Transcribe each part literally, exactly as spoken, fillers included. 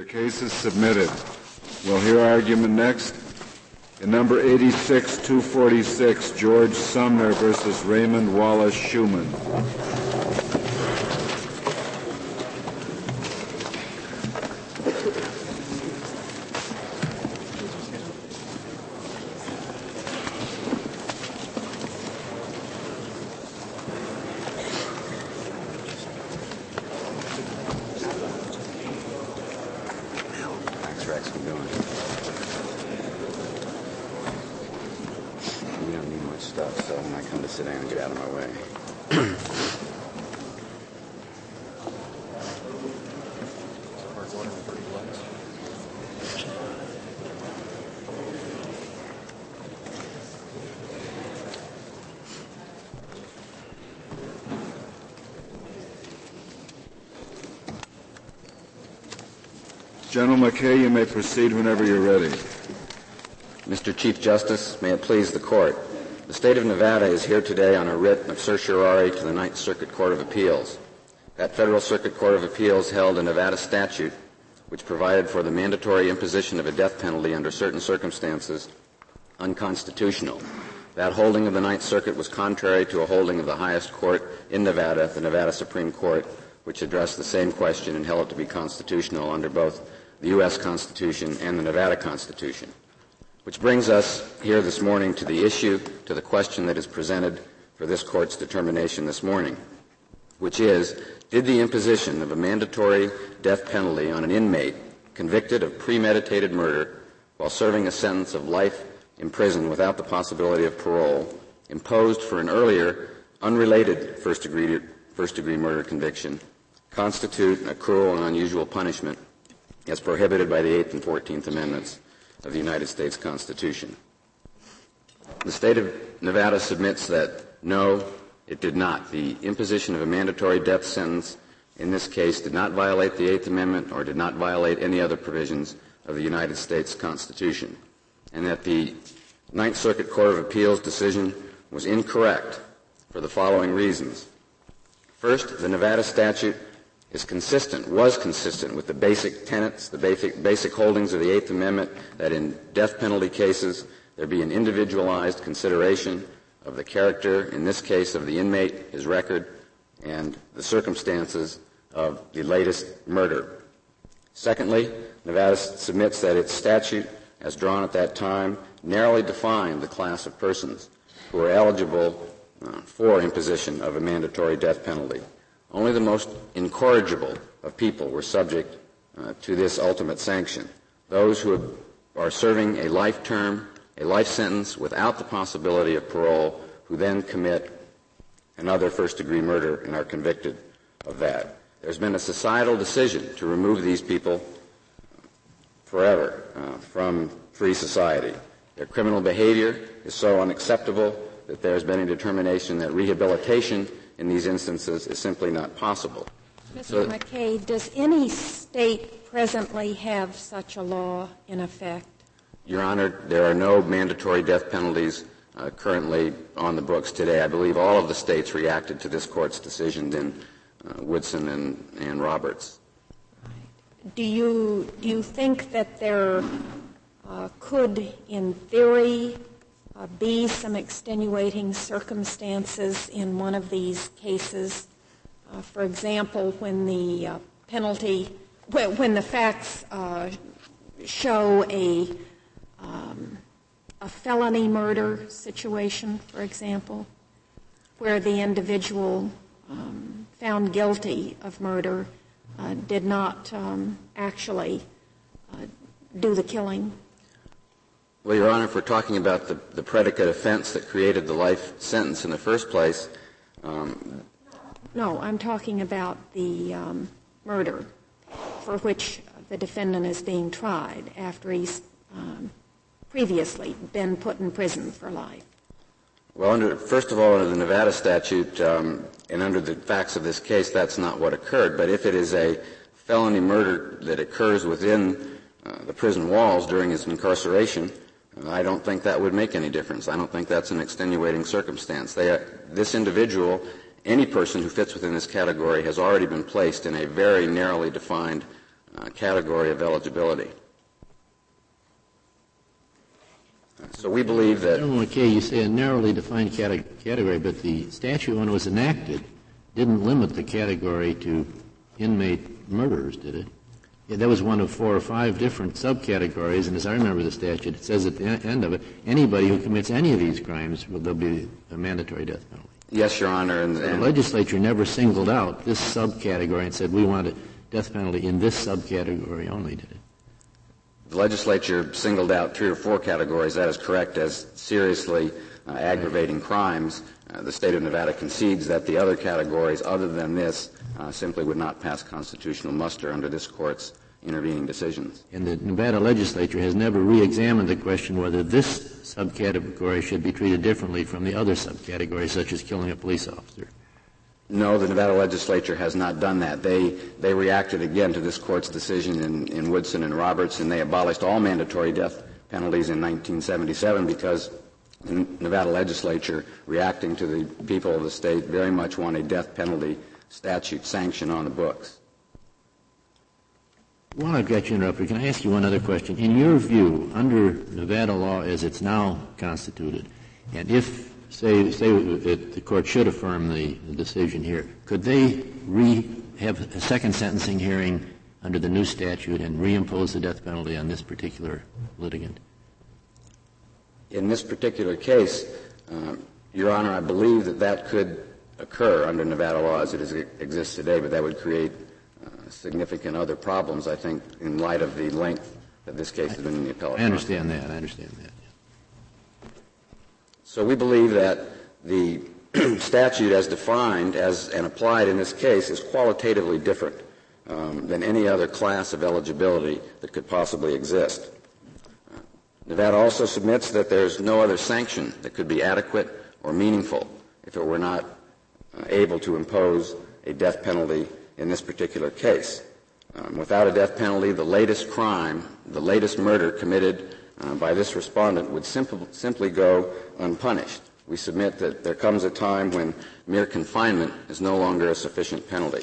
case is submitted. We'll hear argument next in number eighty-six two forty-six, George Sumner versus Raymond Wallace Schuman. General McKay, you may proceed whenever you're ready. Mister Chief Justice, may it please the Court. The State of Nevada is here today on a writ of certiorari to the Ninth Circuit Court of Appeals. That Federal Circuit Court of Appeals held a Nevada statute which provided for the mandatory imposition of a death penalty under certain circumstances unconstitutional. That holding of the Ninth Circuit was contrary to a holding of the highest court in Nevada, the Nevada Supreme Court, which addressed the same question and held it to be constitutional under both the U S Constitution and the Nevada Constitution. Which brings us here this morning to the issue, to the question that is presented for this Court's determination this morning, which is, did the imposition of a mandatory death penalty on an inmate convicted of premeditated murder while serving a sentence of life in prison without the possibility of parole, imposed for an earlier, unrelated first-degree, first-degree murder conviction, constitute a cruel and unusual punishment as prohibited by the Eighth and Fourteenth Amendments of the United States Constitution? The State of Nevada submits that no, it did not. The imposition of a mandatory death sentence in this case did not violate the Eighth Amendment or did not violate any other provisions of the United States Constitution, and that the Ninth Circuit Court of Appeals decision was incorrect for the following reasons. First, the Nevada statute is consistent, was consistent with the basic tenets, the basic, basic holdings of the Eighth Amendment, that in death penalty cases there be an individualized consideration of the character, in this case of the inmate, his record, and the circumstances of the latest murder. Secondly, Nevada submits that its statute, as drawn at that time, narrowly defined the class of persons who are eligible uh, for imposition of a mandatory death penalty. Only the most incorrigible of people were subject uh, to this ultimate sanction. Those who have, are serving a life term, a life sentence without the possibility of parole, who then commit another first-degree murder and are convicted of that. There's been a societal decision to remove these people forever uh, from free society. Their criminal behavior is so unacceptable that there's been a determination that rehabilitation in these instances is simply not possible. Mister So, McKay, does any state presently have such a law in effect? Your Honor, there are no mandatory death penalties uh, currently on the books today. I believe all of the states reacted to this Court's decision in uh, Woodson and, and Roberts. Do you, do you think that there uh, could, in theory, Uh, be some extenuating circumstances in one of these cases? Uh, for example, when the uh, penalty, when, when the facts uh, show a, um, a felony murder situation, for example, where the individual um, found guilty of murder uh, did not um, actually uh, do the killing? Well, Your Honor, if we're talking about the, the predicate offense that created the life sentence in the first place. Um, no, I'm talking about the um, murder for which the defendant is being tried after he's um, previously been put in prison for life. Well, under, first of all, under the Nevada statute um, and under the facts of this case, that's not what occurred. But if it is a felony murder that occurs within uh, the prison walls during his incarceration, I don't think that would make any difference. I don't think that's an extenuating circumstance. They are, this individual, any person who fits within this category, has already been placed in a very narrowly defined uh, category of eligibility. So we believe that... General McKay, you say a narrowly defined cate- category, but the statute, when it was enacted, didn't limit the category to inmate murderers, did it? Yeah, that was one of four or five different subcategories, and as I remember the statute, it says at the end of it, anybody who commits any of these crimes, will there'll be a mandatory death penalty. Yes, Your Honor. And, so and the legislature never singled out this subcategory and said we want a death penalty in this subcategory only, did it? The legislature singled out three or four categories, that is correct, as seriously uh, aggravating crimes. Uh, the state of Nevada concedes that the other categories, other than this, uh, simply would not pass constitutional muster under this Court's intervening decisions. And the Nevada legislature has never re-examined the question whether this subcategory should be treated differently from the other subcategories, such as killing a police officer. No, the Nevada legislature has not done that. They they reacted again to this Court's decision in, in Woodson and Roberts, and they abolished all mandatory death penalties in nineteen seventy-seven because the Nevada legislature, reacting to the people of the state, very much want a death penalty statute sanctioned on the books. While I've got you interrupted, can I ask you one other question? In your view, under Nevada law as it's now constituted, and if Say, say that the court should affirm the, the decision here, could they re have a second sentencing hearing under the new statute and reimpose the death penalty on this particular litigant? In this particular case, uh, Your Honor, I believe that that could occur under Nevada law as it is, exists today, but that would create uh, significant other problems, I think, in light of the length that this case has been in the appellate process. I understand that. I understand that. So we believe that the statute as defined as and applied in this case is qualitatively different um, than any other class of eligibility that could possibly exist. Uh, Nevada also submits that there's no other sanction that could be adequate or meaningful if it were not uh, able to impose a death penalty in this particular case. Um, without a death penalty, the latest crime, the latest murder committed Uh, by this respondent would simple, simply go unpunished. We submit that there comes a time when mere confinement is no longer a sufficient penalty.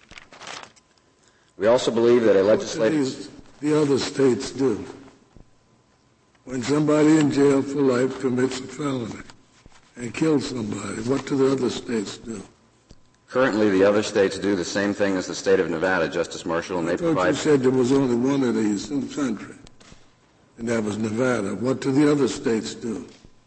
We also believe that a legislative... What do the other states do? When somebody in jail for life commits a felony and kills somebody, what do the other states do? Currently, the other states do the same thing as the state of Nevada, Justice Marshall, and they I thought provide... you said there was only one of these in the country. And that was Nevada. What do the other states do?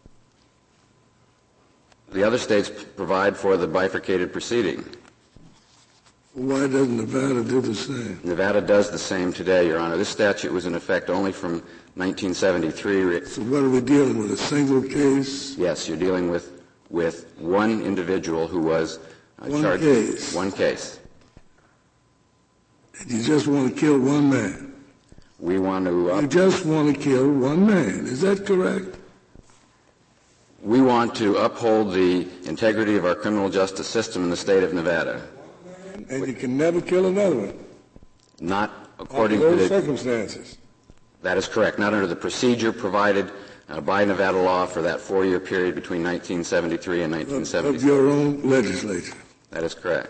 The other states provide for the bifurcated proceeding. Why doesn't Nevada do the same? Nevada does the same today, Your Honor. This statute was in effect only from nineteen seventy-three. So what are we dealing with, a single case? Yes, you're dealing with, with one individual who was uh, one charged... Case. One case. And you just want to kill one man? We want to... Uh, you just want to kill one man. Is that correct? We want to uphold the integrity of our criminal justice system in the state of Nevada. And you can never kill another one? Not according under to those the... circumstances? That is correct. Not under the procedure provided uh, by Nevada law for that four-year period between nineteen seventy-three and nineteen seventy-seven. Of your own legislature? That is correct.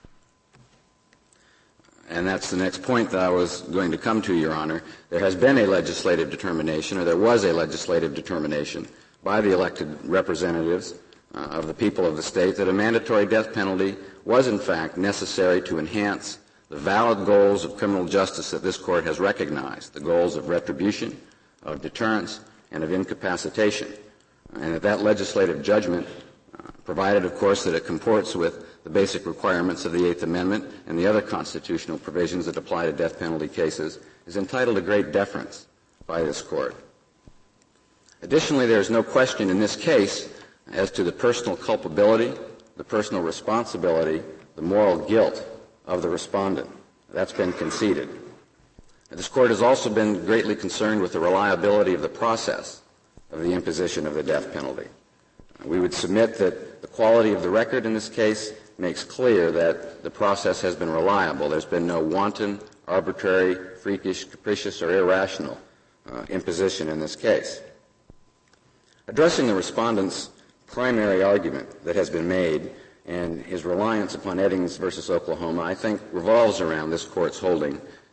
And that's the next point that I was going to come to, Your Honor. There has been a legislative determination, or there was a legislative determination by the elected representatives uh, of the people of the state that a mandatory death penalty was, in fact, necessary to enhance the valid goals of criminal justice that this Court has recognized, the goals of retribution, of deterrence, and of incapacitation. And that that legislative judgment, uh, provided, of course, that it comports with the basic requirements of the Eighth Amendment and the other constitutional provisions that apply to death penalty cases, is entitled to great deference by this Court. Additionally, there is no question in this case as to the personal culpability, the personal responsibility, the moral guilt of the respondent. That's been conceded. This Court has also been greatly concerned with the reliability of the process of the imposition of the death penalty. We would submit that the quality of the record in this case makes clear that the process has been reliable. There's been no wanton, arbitrary, freakish, capricious, or irrational uh, imposition in this case. Addressing the respondent's primary argument that has been made and his reliance upon Eddings versus Oklahoma, I think revolves around this Court's holding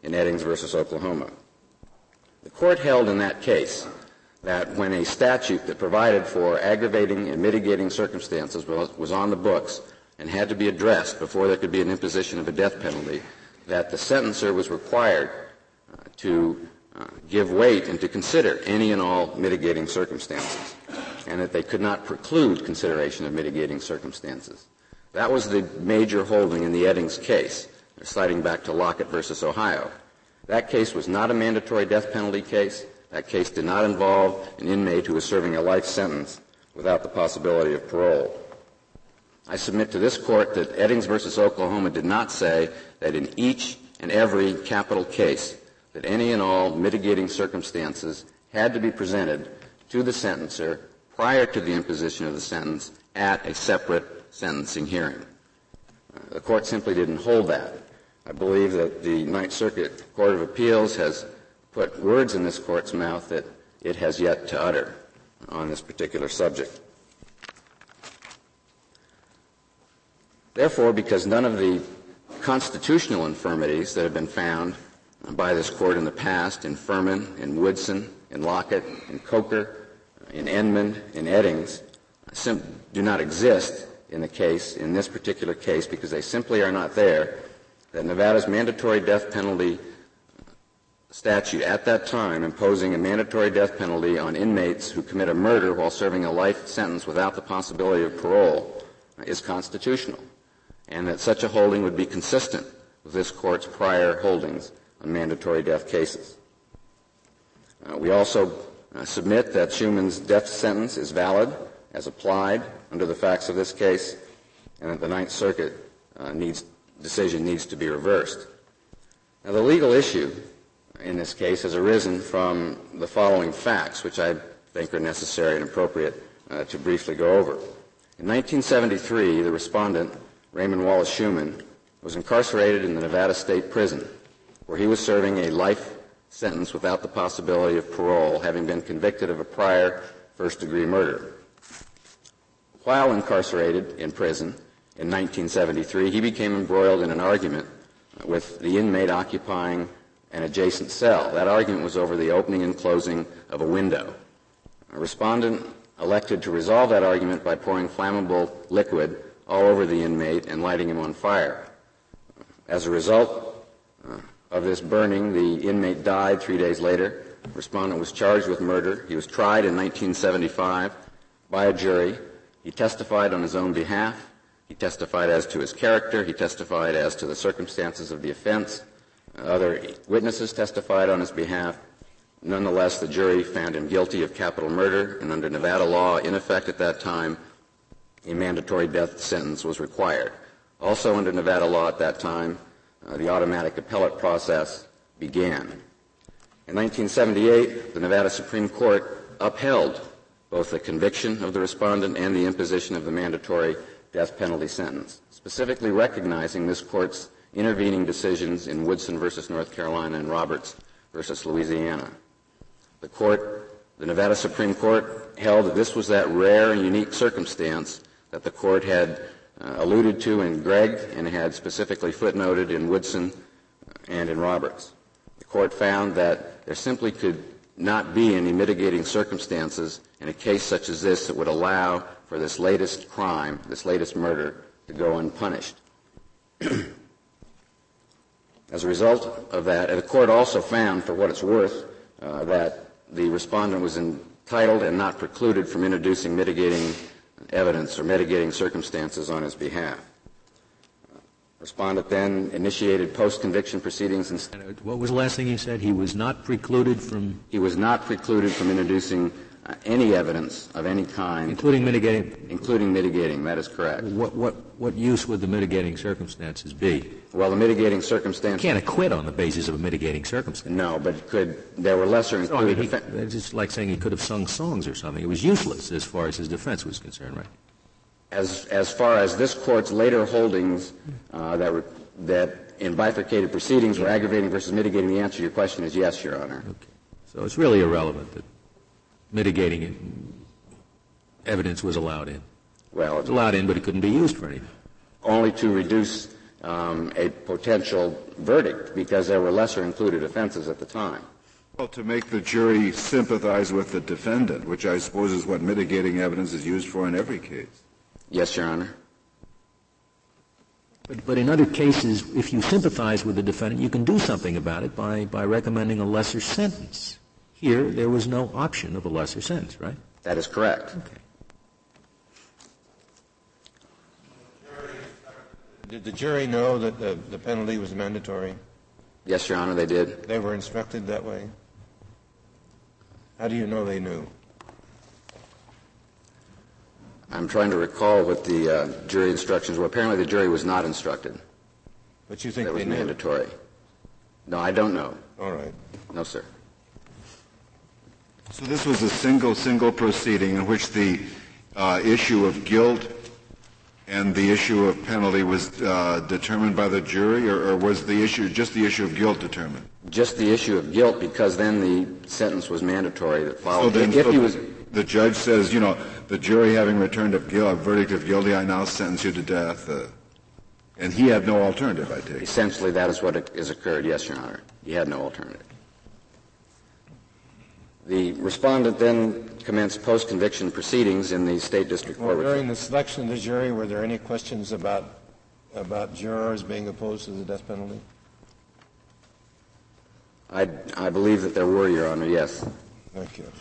in Eddings versus Oklahoma. The court held in that case that when a statute that provided for aggravating and mitigating circumstances was, was on the books and had to be addressed before there could be an imposition of a death penalty, that the sentencer was required uh, to uh, give weight and to consider any and all mitigating circumstances, and that they could not preclude consideration of mitigating circumstances. That was the major holding in the Eddings case, citing back to Lockett versus Ohio. That case was not a mandatory death penalty case. That case did not involve an inmate who was serving a life sentence without the possibility of parole. I submit to this court that Eddings versus Oklahoma did not say that in each and every capital case that any and all mitigating circumstances had to be presented to the sentencer prior to the imposition of the sentence at a separate sentencing hearing. Uh, the court simply didn't hold that. I believe that the Ninth Circuit Court of Appeals has put words in this court's mouth that it has yet to utter on this particular subject. Therefore, because none of the constitutional infirmities that have been found by this court in the past, in Furman, in Woodson, in Lockett, in Coker, in Enmond, in Eddings, sim- do not exist in the case, in this particular case, because they simply are not there, that Nevada's mandatory death penalty statute at that time imposing a mandatory death penalty on inmates who commit a murder while serving a life sentence without the possibility of parole is constitutional, and that such a holding would be consistent with this court's prior holdings on mandatory death cases. Uh, we also uh, submit that Schumann's death sentence is valid as applied under the facts of this case, and that the Ninth Circuit uh, needs, decision needs to be reversed. Now, the legal issue in this case has arisen from the following facts, which I think are necessary and appropriate uh, to briefly go over. In nineteen seventy-three, the respondent, Raymond Wallace Schumann, was incarcerated in the Nevada State Prison, where he was serving a life sentence without the possibility of parole, having been convicted of a prior first-degree murder. While incarcerated in prison in nineteen seventy-three, he became embroiled in an argument with the inmate occupying an adjacent cell. That argument was over the opening and closing of a window. A respondent elected to resolve that argument by pouring flammable liquid all over the inmate and lighting him on fire. As a result uh, of this burning, the inmate died three days later. The respondent was charged with murder. He was tried in nineteen seventy-five by a jury. He testified on his own behalf. He testified as to his character. He testified as to the circumstances of the offense. Other witnesses testified on his behalf. Nonetheless, the jury found him guilty of capital murder, and under Nevada law, in effect at that time, a mandatory death sentence was required. Also under Nevada law at that time, uh, the automatic appellate process began. In nineteen seventy-eight, the Nevada Supreme Court upheld both the conviction of the respondent and the imposition of the mandatory death penalty sentence, specifically recognizing this court's intervening decisions in Woodson versus North Carolina and Roberts versus Louisiana. The court, the Nevada Supreme Court, held that this was that rare and unique circumstance that the court had uh, alluded to in Gregg and had specifically footnoted in Woodson and in Roberts. The court found that there simply could not be any mitigating circumstances in a case such as this that would allow for this latest crime, this latest murder, to go unpunished. As a result of that, the court also found, for what it's worth, uh, that the respondent was entitled and not precluded from introducing mitigating evidence or mitigating circumstances on his behalf. Uh, respondent then initiated post-conviction proceedings. And what was the last thing you said? He was not precluded from? He was not precluded from introducing uh, any evidence of any kind. Including mitigating? Including mitigating, that is correct. What, what, what use would the mitigating circumstances be? Well, the mitigating circumstances... You can't acquit on the basis of a mitigating circumstance. No, but could there were lesser included... So, I mean, he, it's just like saying he could have sung songs or something. It was useless as far as his defense was concerned, right? As as far as this court's later holdings uh, that were, that in bifurcated proceedings were aggravating versus mitigating, the answer to your question is yes, Your Honor. Okay. So it's really irrelevant that mitigating evidence was allowed in. Well, it was allowed in, but it couldn't be used for anything. Only to reduce um, a potential verdict because there were lesser included offenses at the time. Well, to make the jury sympathize with the defendant, which I suppose is what mitigating evidence is used for in every case. Yes, Your Honor. But, but in other cases, if you sympathize with the defendant, you can do something about it by, by recommending a lesser sentence. Here, there was no option of a lesser sentence, right? That is correct. Okay. Did the jury know that the, the penalty was mandatory? Yes, Your Honor, they did. They were instructed that way? How do you know they knew? I'm trying to recall what the uh, jury instructions were. Apparently the jury was not instructed. But you think that they was knew? mandatory. No, I don't know. All right. No, sir. So this was a single, single proceeding in which the uh, issue of guilt and the issue of penalty was uh, determined by the jury, or, or was the issue, just the issue of guilt determined? Just the issue of guilt, because then the sentence was mandatory that followed. So then, if so he was, the judge says, you know, the jury having returned a, guilt, a verdict of guilty, I now sentence you to death. Uh, and he had no alternative, I take it. Essentially, that is what has occurred, yes, Your Honor. He had no alternative. The respondent then commenced post-conviction proceedings in the State District Court. Well, during the selection of the jury, were there any questions about about jurors being opposed to the death penalty? I, I believe that there were, Your Honor, yes. Thank you.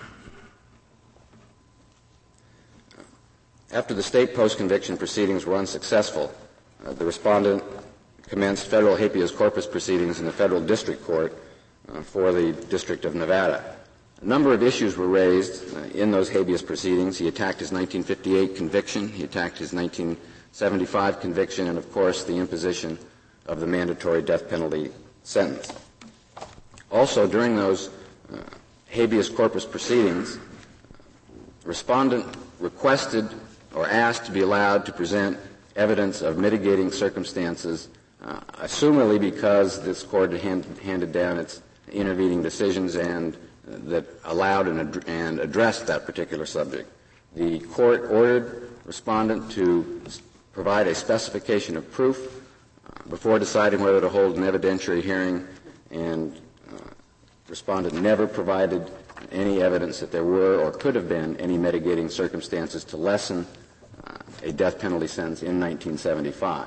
After the state post-conviction proceedings were unsuccessful, uh, the respondent commenced federal habeas corpus proceedings in the federal district court uh, for the District of Nevada. A number of issues were raised uh, in those habeas proceedings. He attacked his nineteen fifty-eight conviction. He attacked his nineteen seventy-five conviction, and, of course, the imposition of the mandatory death penalty sentence. Also, during those uh, habeas corpus proceedings, respondent requested or asked to be allowed to present evidence of mitigating circumstances, uh, assumedly because this court had hand, handed down its intervening decisions and uh, that allowed and, ad- and addressed that particular subject. The court ordered respondent to s- provide a specification of proof uh, before deciding whether to hold an evidentiary hearing, and uh, respondent never provided any evidence that there were or could have been any mitigating circumstances to lessen uh, a death penalty sentence in nineteen seventy-five.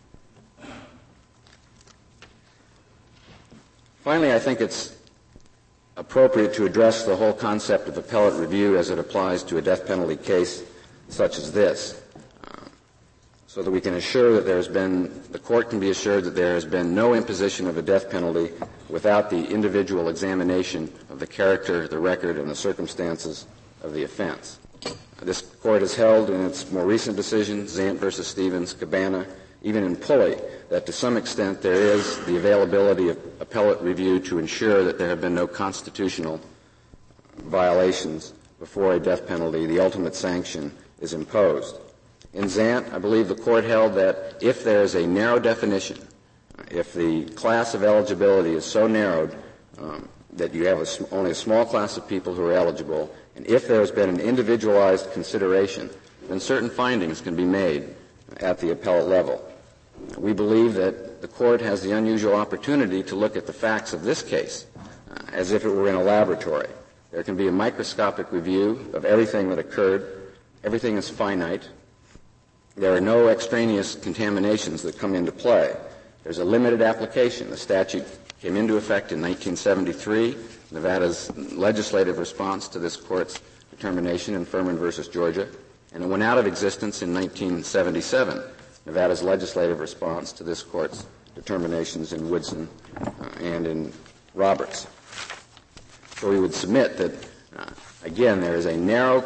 Finally, I think it's appropriate to address the whole concept of appellate review as it applies to a death penalty case such as this, uh, so that we can assure that there has been, the court can be assured that there has been no imposition of a death penalty without the individual examination of the character, the record, and the circumstances of the offense. This court has held in its more recent decisions, Zant versus Stevens, Cabana, even in Pulley, that to some extent there is the availability of appellate review to ensure that there have been no constitutional violations before a death penalty, the ultimate sanction, is imposed. In Zant, I believe the court held that if there is a narrow definition, if the class of eligibility is so narrowed um, that you have a, only a small class of people who are eligible, and if there has been an individualized consideration, then certain findings can be made at the appellate level. We believe that the court has the unusual opportunity to look at the facts of this case uh, as if it were in a laboratory. There can be a microscopic review of everything that occurred. Everything is finite. There are no extraneous contaminations that come into play. There's a limited application. The statute came into effect in nineteen seventy-three. Nevada's legislative response to this court's determination in Furman versus Georgia, and it went out of existence in nineteen seventy-seven. Nevada's legislative response to this court's determinations in Woodson uh, and in Roberts. So we would submit that, uh, again, there is a narrow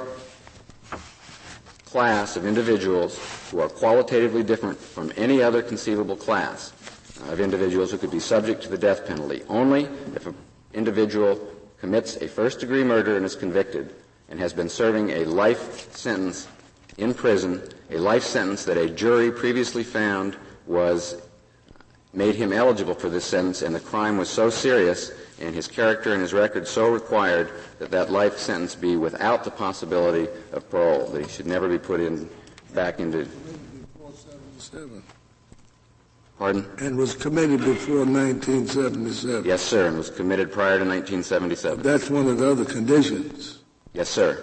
class of individuals who are qualitatively different from any other conceivable class of individuals who could be subject to the death penalty only if an individual commits a first-degree murder and is convicted and has been serving a life sentence in prison, a life sentence that a jury previously found was made him eligible for this sentence, and the crime was so serious and his character and his record so required that that life sentence be without the possibility of parole, that he should never be put in back into. Pardon? And was committed before nineteen seventy-seven. Yes, sir, and was committed prior to nineteen seventy-seven. That's one of the other conditions. Yes, sir.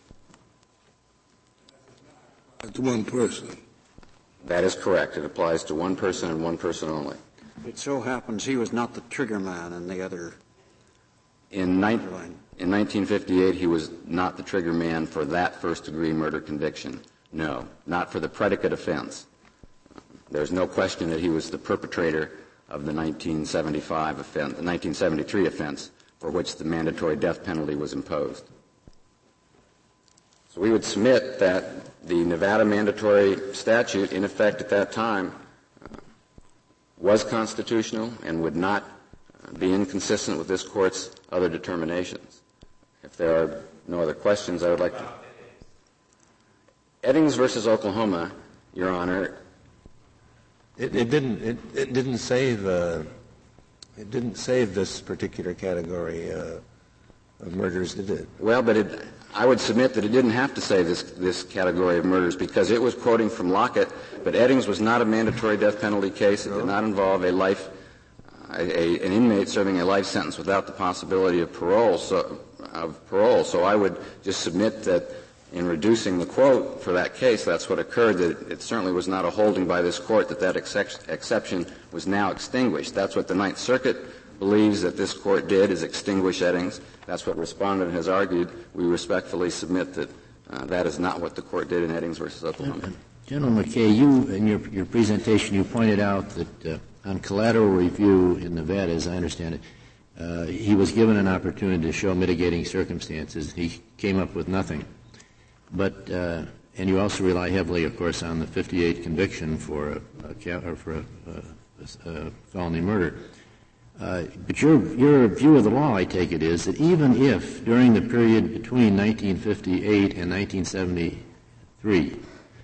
That's one person. That is correct. It applies to one person and one person only. It so happens he was not the trigger man in the other. In, ni- in nineteen fifty-eight, he was not the trigger man for that first-degree murder conviction. No, not for the predicate offense. There's no question that he was the perpetrator of the nineteen seventy-five offense, the nineteen seventy-three offense, for which the mandatory death penalty was imposed. So we would submit that the Nevada mandatory statute, in effect at that time, uh, was constitutional and would not uh, be inconsistent with this Court's other determinations. If there are no other questions, I would like to... Eddings versus Oklahoma, Your Honor... It, it didn't. It, it didn't save. Uh, it didn't save this particular category uh, of murders, did it? Well, but it, I would submit that it didn't have to say this this category of murders because it was quoting from Lockett. But Eddings was not a mandatory death penalty case. It did not involve a life, uh, a, an inmate serving a life sentence without the possibility of parole. So, of parole. So I would just submit that. In reducing the quote for that case, that's what occurred, that it certainly was not a holding by this Court that that ex- exception was now extinguished. That's what the Ninth Circuit believes that this Court did, is extinguish Eddings. That's what Respondent has argued. We respectfully submit that uh, that is not what the Court did in Eddings versus Oklahoma. General McKay, you, in your, your presentation, you pointed out that uh, on collateral review in Nevada, as I understand it, uh, he was given an opportunity to show mitigating circumstances. He came up with nothing. But uh, and you also rely heavily, of course, on the fifty-eight conviction for a, a or for a, a, a felony murder. Uh, but your your view of the law, I take it, is that even if during the period between nineteen fifty-eight and nineteen seventy-three,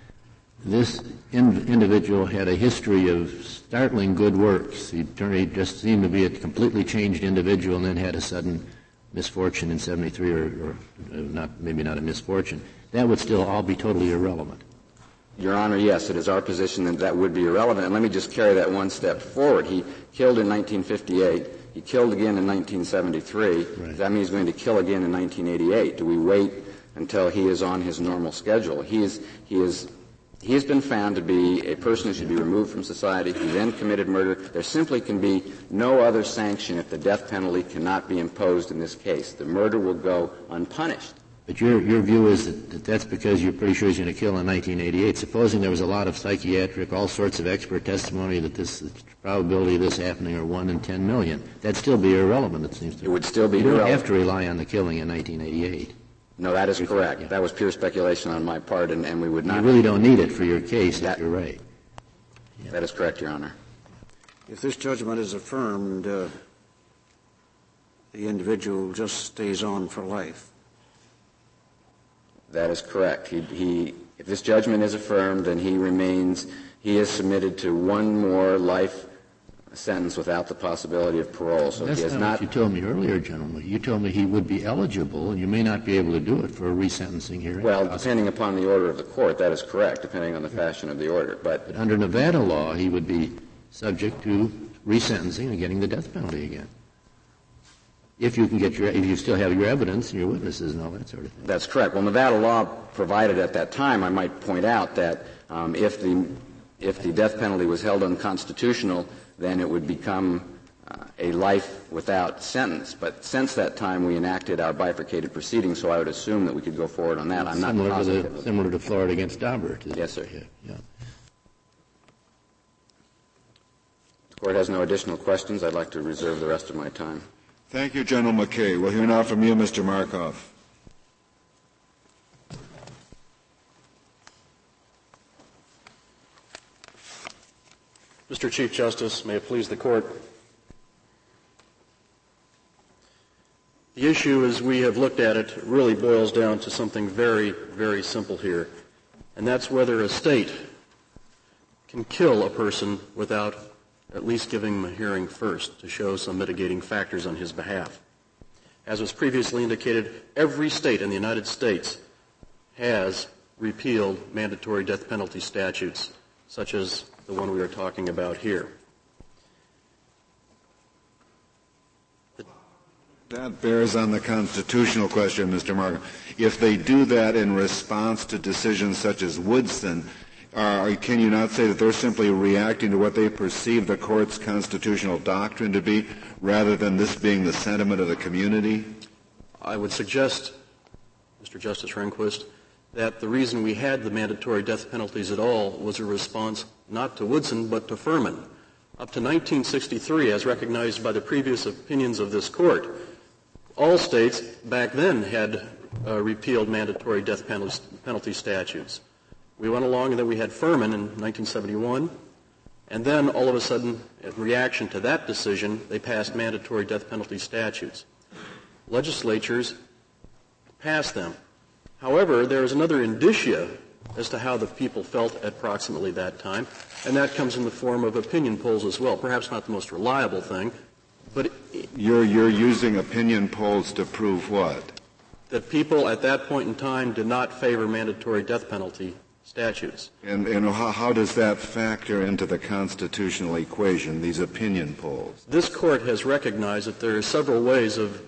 this in, individual had a history of startling good works, he, turned, he just seemed to be a completely changed individual, and then had a sudden misfortune in seventy-three, or, or not maybe not a misfortune. That would still all be totally irrelevant. Your Honor, yes, it is our position that that would be irrelevant. And let me just carry that one step forward. He killed in nineteen fifty-eight. He killed again in nineteen seventy-three. Right. Does that mean he's going to kill again in nineteen eighty-eight? Do we wait until he is on his normal schedule? He is, he is, he has been found to be a person who should be removed from society. He then committed murder. There simply can be no other sanction if the death penalty cannot be imposed in this case. The murder will go unpunished. But your your view is that, that that's because you're pretty sure he's going to kill in nineteen eighty-eight. Supposing there was a lot of psychiatric, all sorts of expert testimony that this the probability of this happening are one in ten million, that'd still be irrelevant. It seems to me. It would still be you don't irrelevant. have to rely on the killing in nineteen eighty-eight. No, that is correct. Yeah. That was pure speculation on my part, and, and we would not. You really don't need it for your case. That, if you're right. Yeah. That is correct, Your Honor. If this judgment is affirmed, uh, the individual just stays on for life. That is correct. He, he, if this judgment is affirmed, then he remains, he is submitted to one more life sentence without the possibility of parole. So That's he has not, not. what you told me earlier, gentlemen. You told me he would be eligible, and you may not be able to do it for a resentencing hearing. Well, possibly. depending upon the order of the court, that is correct, depending on the fashion of the order. But, But under Nevada law, he would be subject to resentencing and getting the death penalty again. If you can get your, if you still have your evidence and your witnesses and all that sort of thing. that's correct. Well, Nevada law provided at that time, I might point out that um, if the if the death penalty was held unconstitutional, then it would become uh, a life without sentence. But since that time, we enacted our bifurcated proceedings, so I would assume that we could go forward on that. I'm not similar positive. to the, similar to Florida against Daubert. Yes, sir. Yeah, yeah. The court has no additional questions. I'd like to reserve the rest of my time. Thank you, General McKay. We'll hear now from you, Mister Markoff. Mister Chief Justice, may it please the Court. The issue, as we have looked at it, really boils down to something very, very simple here, and that's whether a state can kill a person without at least giving him a hearing first to show some mitigating factors on his behalf. As was previously indicated, every state in the United States has repealed mandatory death penalty statutes, such as the one we are talking about here. That bears on the constitutional question, Mister Markham. If they do that in response to decisions such as Woodson, uh, can you not say that they're simply reacting to what they perceive the court's constitutional doctrine to be, rather than this being the sentiment of the community? I would suggest, Mister Justice Rehnquist, that the reason we had the mandatory death penalties at all was a response not to Woodson but to Furman. Up to nineteen sixty-three, as recognized by the previous opinions of this court, all states back then had uh, repealed mandatory death penalty, penalty statutes. We went along and then we had Furman in nineteen seventy-one, and then all of a sudden, in reaction to that decision, they passed mandatory death penalty statutes. Legislatures passed them. However, there is another indicia as to how the people felt at approximately that time, and that comes in the form of opinion polls as well. Perhaps not the most reliable thing, but it, you're you're using opinion polls to prove what? That people at that point in time did not favor mandatory death penalty statutes. And, and how, how does that factor into the constitutional equation, these opinion polls? This court has recognized that there are several ways of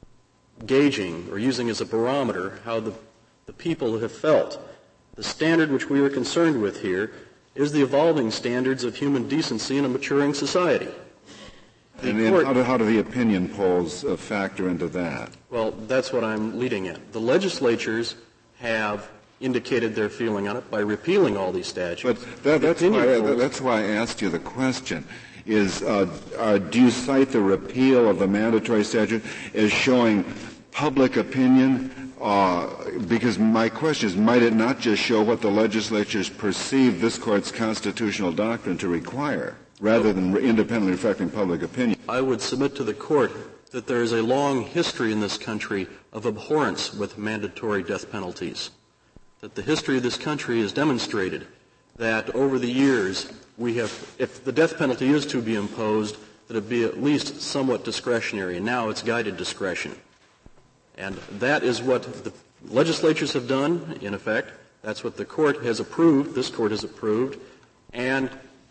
gauging or using as a barometer how the, the people have felt. The standard which we are concerned with here is the evolving standards of human decency in a maturing society. The and court, how, do, how do the opinion polls uh, factor into that? Well, that's what I'm leading at. The legislatures have indicated their feeling on it by repealing all these statutes. But that, that's, why, polls, that's why I asked you the question. Is uh, uh, do you cite the repeal of the mandatory statute as showing public opinion? Uh, because my question is, might it not just show what the legislatures perceive this court's constitutional doctrine to require, rather than re- independently reflecting public opinion? I would submit to the court that there is a long history in this country of abhorrence with mandatory death penalties. That the history of this country has demonstrated that over the years we have, if the death penalty is to be imposed, that it be at least somewhat discretionary, and now it's guided discretion. And that is what the legislatures have done, in effect. That's what the court has approved, this court has approved, and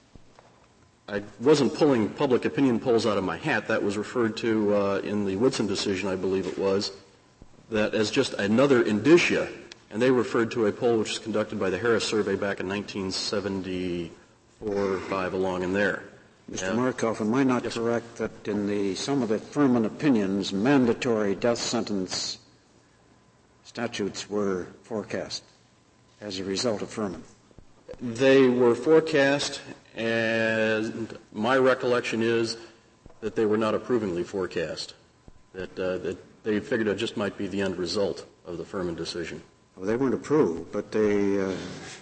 I wasn't pulling public opinion polls out of my hat. That was referred to uh, in the Woodson decision, I believe it was, that as just another indicia, and they referred to a poll which was conducted by the Harris Survey back in nineteen seventy-four or five, along in there. Mister Markoff, am I not yes, correct that in the some of the Furman opinions, mandatory death sentence statutes were forecast as a result of Furman? They were forecast, and my recollection is that they were not approvingly forecast, that, uh, that they figured it just might be the end result of the Furman decision. Well, they weren't approved, but they, uh,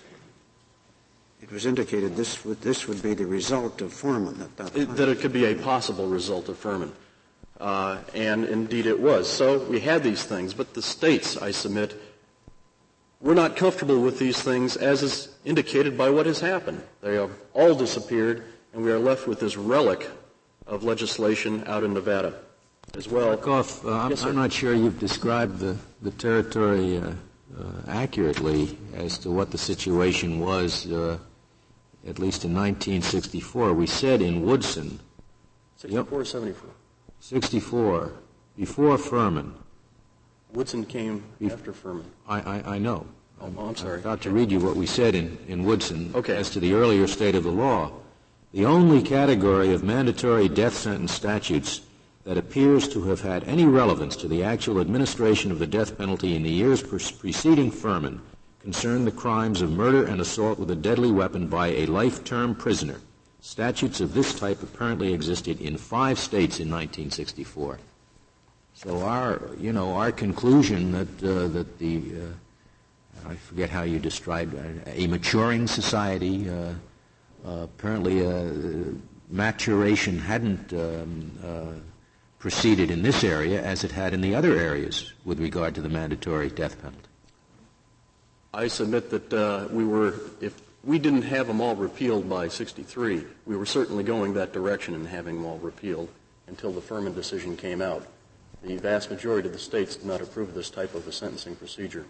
it was indicated this would, this would be the result of Furman at that time. It, that it could be a possible result of Furman. Uh, and indeed it was. So we had these things, but the states, I submit, we're not comfortable with these things as is indicated by what has happened. They have all disappeared, and we are left with this relic of legislation out in Nevada as well. Markoff, uh, I'm, yes, I'm not sure you've described the, the territory uh, uh, accurately as to what the situation was, uh, at least in nineteen sixty-four. We said in Woodson, sixty-four or seventy-four? sixty-four, before Furman. Woodson came Bef- after Furman. I, I, I know. Oh, I'm sorry. I'm about to read you what we said in, in Woodson okay. as to the earlier state of the law. The only category of mandatory death sentence statutes that appears to have had any relevance to the actual administration of the death penalty in the years pre- preceding Furman concerned the crimes of murder and assault with a deadly weapon by a life-term prisoner. Statutes of this type apparently existed in five states in nineteen sixty-four. So our, you know, our conclusion that uh, that the uh, I forget how you described it, a maturing society, uh, uh, apparently uh, maturation hadn't um, uh, proceeded in this area as it had in the other areas with regard to the mandatory death penalty. I submit that uh, we were, if we didn't have them all repealed by sixty-three, we were certainly going that direction in having them all repealed until the Furman decision came out. The vast majority of the states did not approve of this type of a sentencing procedure.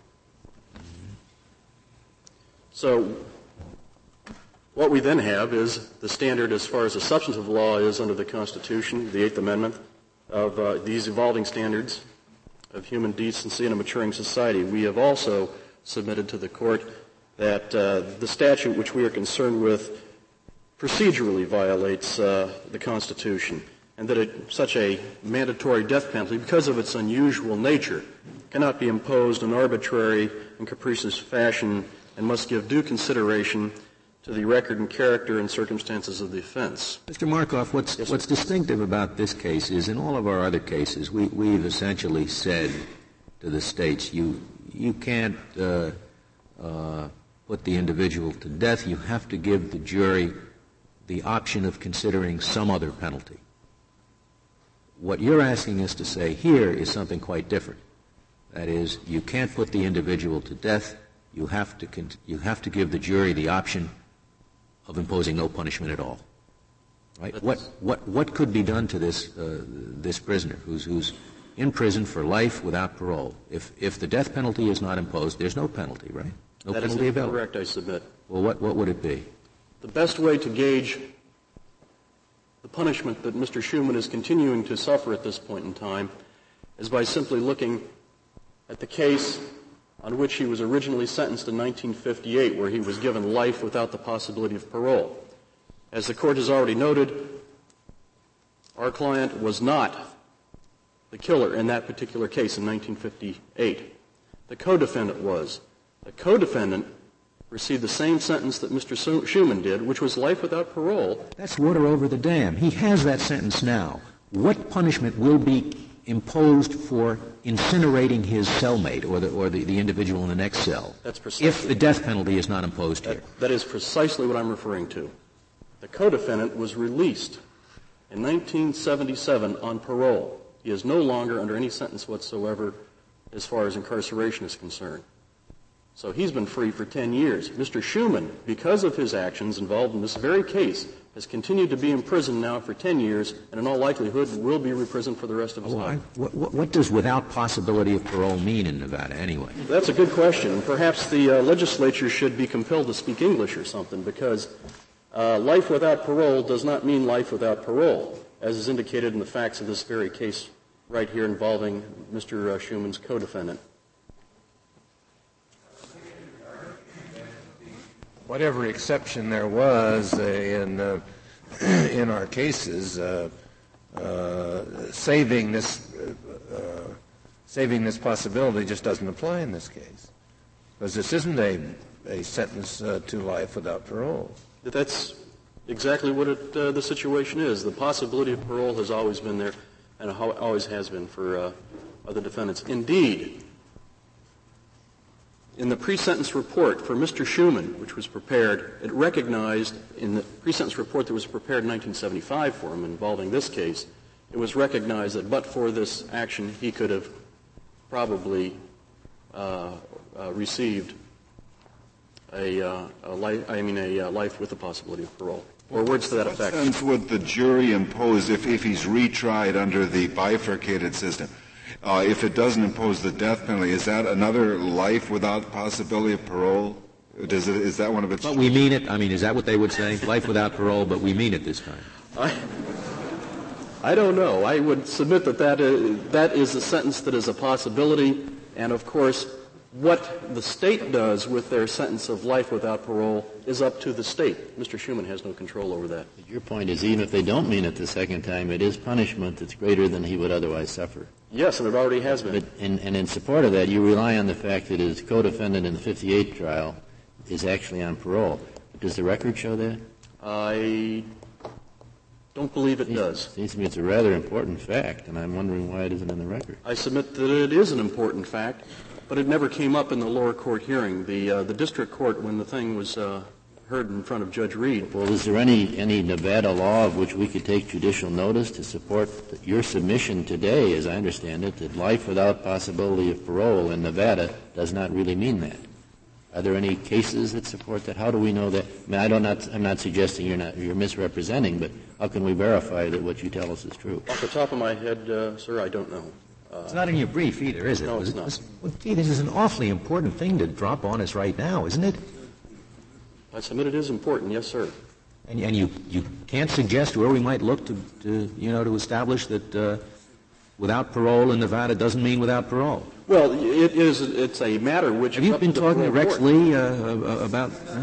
So what we then have is the standard as far as the substantive law is under the Constitution, the Eighth Amendment, of uh, these evolving standards of human decency in a maturing society. We have also submitted to the court that uh, the statute which we are concerned with procedurally violates uh, the Constitution, and that it, such a mandatory death penalty, because of its unusual nature, cannot be imposed in arbitrary and capricious fashion and must give due consideration to the record and character and circumstances of the offense. Mister Markoff, what's, yes, what's distinctive about this case is in all of our other cases, we, we've essentially said to the states, you, you can't uh, uh, put the individual to death. You have to give the jury the option of considering some other penalty. What you're asking us to say here is something quite different. That is, you can't put the individual to death. You have to, con- you have to give the jury the option of imposing no punishment at all. Right? What, what, what could be done to this, uh, this prisoner who's, who's in prison for life without parole? If, if the death penalty is not imposed, there's no penalty, right? No that penalty is available. correct, I submit. Well, what, what would it be? The best way to gauge the punishment that Mister Schuman is continuing to suffer at this point in time is by simply looking at the case on which he was originally sentenced in nineteen fifty-eight, where he was given life without the possibility of parole. As the court has already noted, our client was not the killer in that particular case in nineteen fifty-eight. The co-defendant was. The co-defendant received the same sentence that Mister Schuman did, which was life without parole. That's water over the dam. He has that sentence now. What punishment will be imposed for incinerating his cellmate or the, or the, the individual in the next cell That's precisely, if the death penalty is not imposed here? That, that is precisely what I'm referring to. The co-defendant was released in nineteen seventy-seven on parole. He is no longer under any sentence whatsoever as far as incarceration is concerned. So he's been free for ten years. Mister Schuman, because of his actions involved in this very case, has continued to be in prison now for ten years, and in all likelihood will be reprisoned for the rest of his well, life. I, what, what does without possibility of parole mean in Nevada anyway? That's a good question. Perhaps the uh, legislature should be compelled to speak English or something, because uh, life without parole does not mean life without parole, as is indicated in the facts of this very case right here involving Mister Uh, Schuman's co-defendant. Whatever exception there was uh, in uh, in our cases, uh, uh, saving this uh, uh, saving this possibility just doesn't apply in this case, because this isn't a a sentence uh, to life without parole. That's exactly what it, uh, the situation is. The possibility of parole has always been there, and how, always has been for uh, other defendants. Indeed, in the pre-sentence report for Mister Schuman, which was prepared, it recognized in the pre-sentence report that was prepared in nineteen seventy-five for him involving this case, it was recognized that but for this action, he could have probably uh, uh, received a, uh, a life, I mean a uh, life with the possibility of parole, or words to that What effect. sentence would the jury impose if, if he's retried under the bifurcated system? Uh, if it doesn't impose the death penalty, is that another life without possibility of parole? Does it, is that one of its... But we mean it. I mean, is that what they would say? Life without parole, but we mean it this time. I, I don't know. I would submit that that is, that is a sentence that is a possibility, and of course, what the state does with their sentence of life without parole is up to the state. Mister Schuman has no control over that. But your point is, even if they don't mean it the second time, it is punishment that's greater than he would otherwise suffer. Yes, and it already has been. But, and, and in support of that, you rely on the fact that his co-defendant in the fifty-eight trial is actually on parole. Does the record show that? I don't believe it Seems, does. Seems to me it's a rather important fact, and I'm wondering why it isn't in the record. I submit that it is an important fact, but it never came up in the lower court hearing. The uh, the district court, when the thing was uh, heard in front of Judge Reed. Well, is there any, any Nevada law of which we could take judicial notice to support your submission today, as I understand it, that life without possibility of parole in Nevada does not really mean that? Are there any cases that support that? How do we know that? I mean, I don't not, I'm not suggesting you're not you're misrepresenting, but how can we verify that what you tell us is true? Off the top of my head, uh, sir, I don't know. Uh, it's not in your brief either, is it? No, it's it, not. This, well, gee, this is an awfully important thing to drop on us right now, isn't it? I submit it is important, yes, sir. And, and you, you can't suggest where we might look to, to, you know, to establish that uh, without parole in Nevada doesn't mean without parole. Well, it is. It's a matter which. Have you been to talking to Rex board. Lee uh, about? Uh?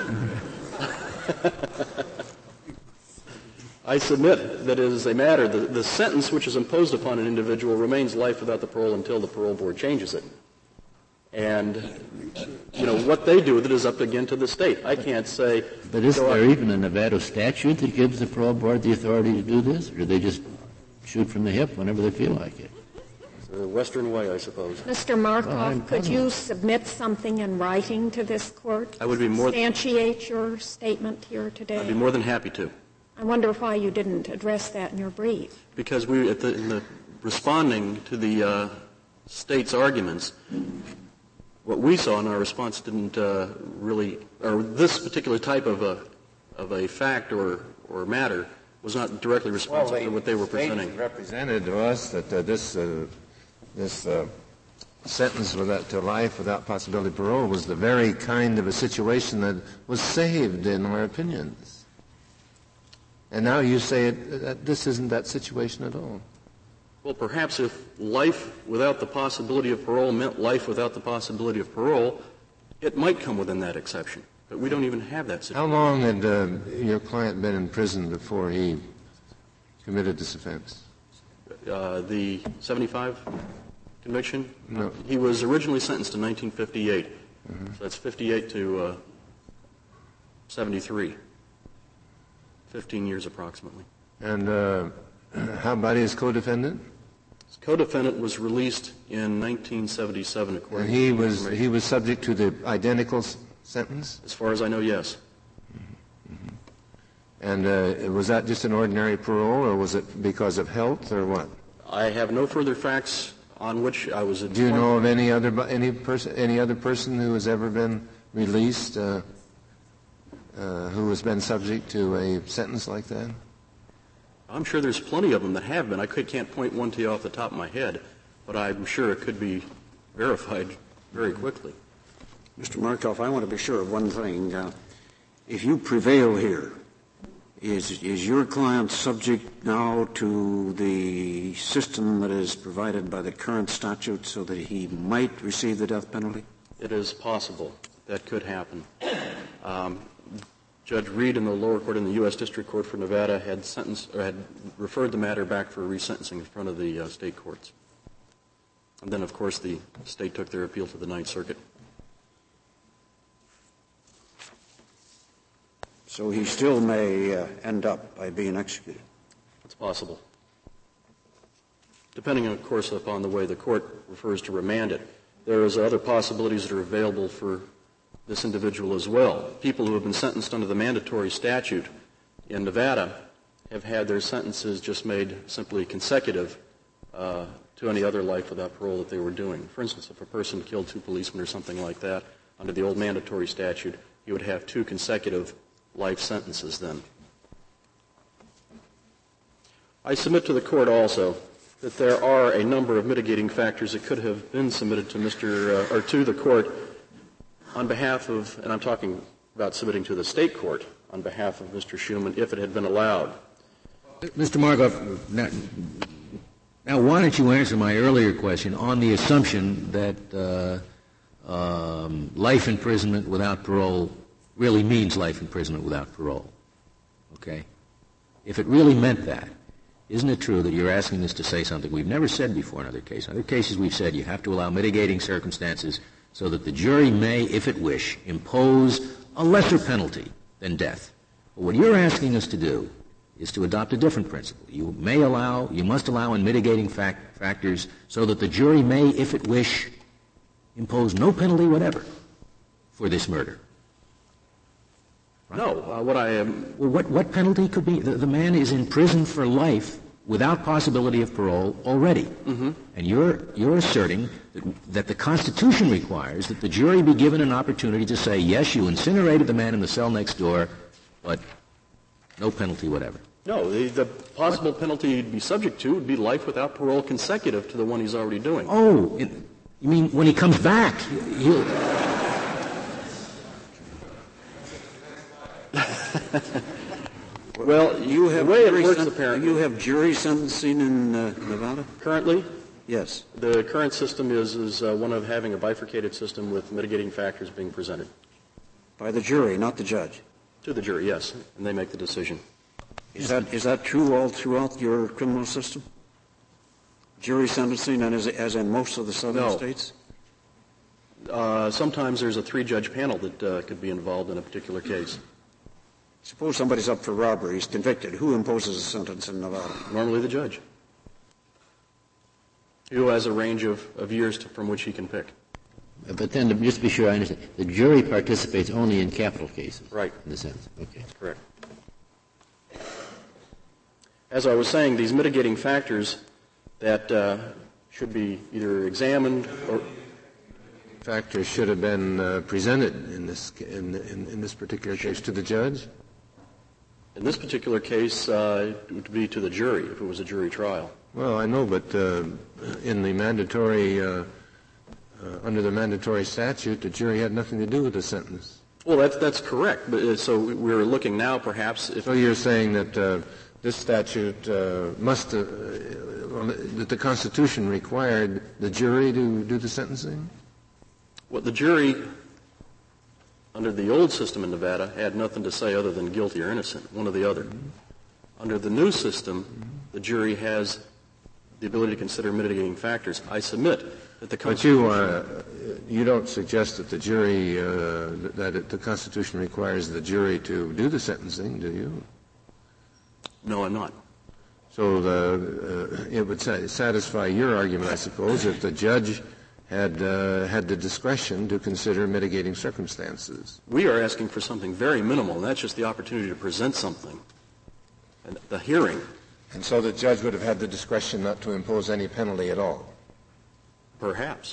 I submit that it is a matter. The, the sentence which is imposed upon an individual remains life without the parole until the parole board changes it. And, you know, what they do with it is up again to the state. I can't say. But isn't there even a Nevada statute that gives the parole board the authority to do this, or do they just shoot from the hip whenever they feel like it? The Western way, I suppose. Mister Markoff, well, could you submit something in writing to this court? I would be more substantiate your statement here today. I'd be more than happy to. I wonder why you didn't address that in your brief. Because we, at the, in the responding to the uh, state's arguments, what we saw in our response didn't uh, really, or this particular type of a of a fact or or matter was not directly responsive well, to what they were presenting. Represented to us that uh, this uh, this uh, sentence without, to life without possibility of parole was the very kind of a situation that was saved in our opinions. And now you say it, that this isn't that situation at all. Well, perhaps if life without the possibility of parole meant life without the possibility of parole, it might come within that exception. But we don't even have that situation. How long had uh, your client been in prison before he committed this offense? Uh, the seventy-five conviction? No. He was originally sentenced in nineteen fifty-eight. Mm-hmm. So that's fifty-eight to uh, seventy-three. fifteen years approximately. And uh, how about his co-defendant? His co-defendant was released in nineteen seventy-seven, according And he to was information. he was subject to the identical s- sentence? As far as I know, yes. Mm-hmm. And uh, was that just an ordinary parole, or was it because of health, or what? I have no further facts on which I was informed. Do you know of any other any person any other person who has ever been released uh, uh, who has been subject to a sentence like that? I'm sure there's plenty of them that have been. I could, can't point one to you off the top of my head, but I'm sure it could be verified very quickly. Mister Markoff, I want to be sure of one thing. Uh, if you prevail here, is is your client subject now to the system that is provided by the current statute so that he might receive the death penalty? It is possible that could happen. Um, Judge Reed in the lower court in the U S District Court for Nevada had sentenced or had referred the matter back for resentencing in front of the uh, state courts. And then, of course, the state took their appeal to the Ninth Circuit. So he still may uh, end up by being executed. It's possible. Depending, of course, upon the way the court refers to remand it. There is other possibilities that are available for this individual as well. People who have been sentenced under the mandatory statute in Nevada have had their sentences just made simply consecutive uh, to any other life without parole that they were doing. For instance, if a person killed two policemen or something like that, under the old mandatory statute, he would have two consecutive life sentences then. I submit to the court also that there are a number of mitigating factors that could have been submitted to Mister Uh, or to the court on behalf of, and I'm talking about submitting to the state court on behalf of Mister Schuman if it had been allowed. Mister Markoff, now, now why don't you answer my earlier question on the assumption that uh, um, life imprisonment without parole really means life imprisonment without parole, okay? If it really meant that, isn't it true that you're asking us to say something we've never said before in other cases? In other cases we've said you have to allow mitigating circumstances so that the jury may, if it wish, impose a lesser penalty than death. But what you're asking us to do is to adopt a different principle. You may allow, you must allow in mitigating fact, factors so that the jury may, if it wish, impose no penalty whatever for this murder. Right? No, uh, what I am... Well, what, what penalty could be? The, the man is in prison for life without possibility of parole already. Mm-hmm. And you're, you're asserting that, that the Constitution requires that the jury be given an opportunity to say, yes, you incinerated the man in the cell next door, but no penalty whatever. No, the, the possible penalty he'd be subject to would be life without parole consecutive to the one he's already doing. Oh, it, you mean when he comes back, he'll... Well, You have the way it jury works sen- apparently. You have jury sentencing in uh, Nevada? Currently, Yes. the current system is, is uh, one of having a bifurcated system with mitigating factors being presented By the jury, not the judge. to the jury, yes, and they make the decision. Is that, is that true all throughout your criminal system? Jury sentencing, and as, as in most of the southern No. states? Uh, sometimes there's a three-judge panel that uh, could be involved in a particular case. Suppose somebody's up for robbery, he's convicted. Who imposes a sentence in Nevada? Normally the judge, who has a range of, of years to, from which he can pick. But then, to just to be sure I understand, the jury participates only in capital cases. Right. In the sense. Okay. Correct. As I was saying, these mitigating factors that uh, should be either examined or Factors should have been uh, presented in this in, in, in this particular case to the judge. in this particular case, uh, it would be to the jury if it was a jury trial. Well, I know, but uh, in the mandatory, uh, uh, under the mandatory statute, the jury had nothing to do with the sentence. Well, that's that's correct. But uh, so we're looking now, perhaps, if So you're saying that uh, this statute uh, must, uh, that the Constitution required the jury to do the sentencing? what the jury under the old system in Nevada had nothing to say other than guilty or innocent, one or the other. Mm-hmm. Under the new system, mm-hmm. the jury has the ability to consider mitigating factors. I submit that the Constitution... But you, uh, you don't suggest that the jury, uh, that it, the Constitution requires the jury to do the sentencing, do you? No, I'm not. So the, uh, it would sa- satisfy your argument, I suppose, if the judge had uh, had the discretion to consider mitigating circumstances. We are asking for something very minimal, and that's just the opportunity to present something. And the hearing. And so the judge would have had the discretion not to impose any penalty at all? Perhaps.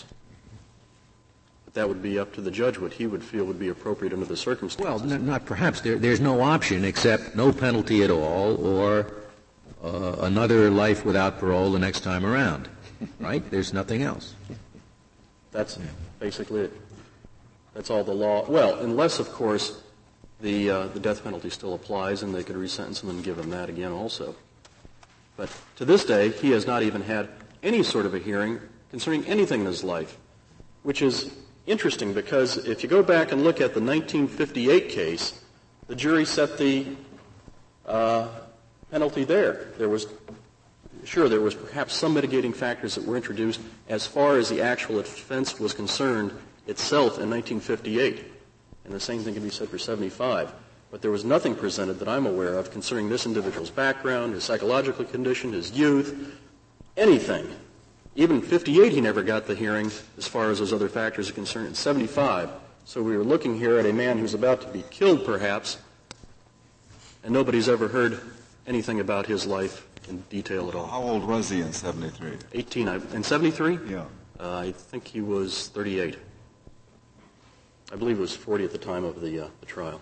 But that would be up to the judge what he would feel would be appropriate under the circumstances. Well, n- not perhaps. There, there's no option except no penalty at all or uh, another life without parole the next time around. Right? There's nothing else. That's basically it. That's all the law. Well, unless, of course, the uh, the death penalty still applies and they could resentence him and give him that again also. But to this day, he has not even had any sort of a hearing concerning anything in his life, which is interesting because if you go back and look at the nineteen fifty-eight case, the jury set the uh, penalty there. There was Sure, there was perhaps some mitigating factors that were introduced as far as the actual offense was concerned itself in nineteen fifty-eight. And the same thing can be said for seventy-five. But there was nothing presented that I'm aware of concerning this individual's background, his psychological condition, his youth, anything. Even in fifty-eight he never got the hearing as far as those other factors are concerned. In seventy-five, so we were looking here at a man who's about to be killed perhaps, and nobody's ever heard anything about his life in detail at all. How old was he in seventy-three? eighteen. I, in seventy-three? Yeah. Uh, I think he was thirty-eight. I believe he was forty at the time of the, uh, the trial.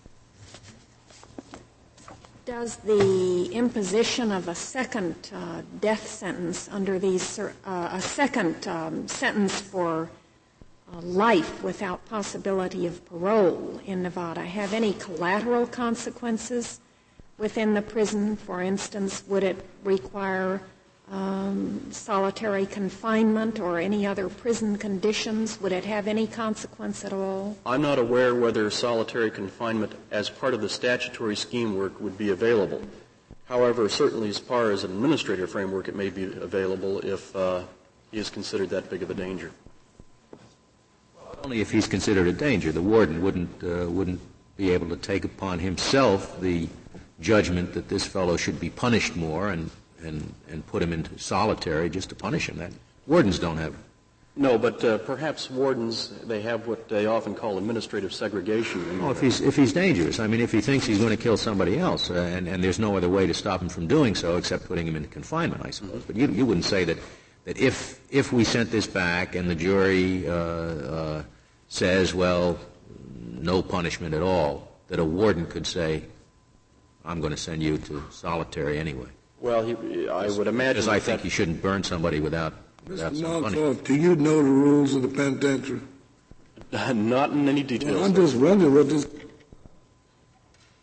Does the imposition of a second uh, death sentence under these, uh, a second um, sentence for uh, life without possibility of parole in Nevada have any collateral consequences within the prison? For instance, would it require um, solitary confinement or any other prison conditions? Would it have any consequence at all? I'm not aware whether solitary confinement as part of the statutory scheme work would be available. However, certainly as far as an administrative framework, it may be available if uh, he is considered that big of a danger. Only if he's considered a danger. The warden wouldn't uh, wouldn't be able to take upon himself the judgment that this fellow should be punished more and, and, and put him into solitary just to punish him. That wardens don't have. No, but uh, perhaps wardens, they have what they often call administrative segregation. Oh, if he's if he's dangerous. I mean, if he thinks he's going to kill somebody else, uh, and, and there's no other way to stop him from doing so except putting him into confinement, I suppose. But you, you wouldn't say that, that if if we sent this back and the jury uh, uh, says, well, no punishment at all, that a warden could say, I'm going to send you to solitary anyway. Well, he, I would imagine Because I think that you shouldn't burn somebody without, without Mister some punishment. Markoff, do you know the rules of the penitentiary? not in any details. Well, I'm just wondering what this...